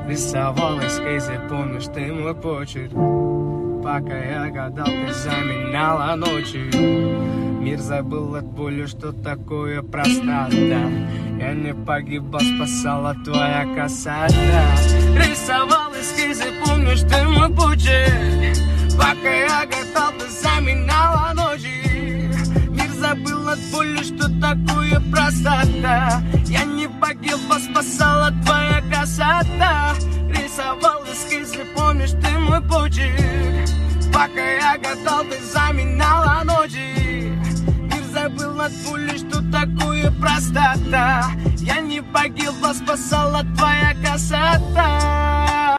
Рисовал эскизы, помнишь ты мой почерк. Пока я гадал, ты заменяла ночи. Мир забыл от боли, что такое простата. Я не погибал, спасала твоя красота. Рисовал эскизы, помнишь ты мой почерк. Пока я гадал, ты заменяла ночи. Мир забыл от боли, что такое простота. Я не погибал, спасала твоя красота. Рисовал эскизы, помнишь ты мой почерк. Пока я гадал, ты заменяла ночи. Мир забыл от боли, что такое простота. Я не погибал, спасала твоя красота.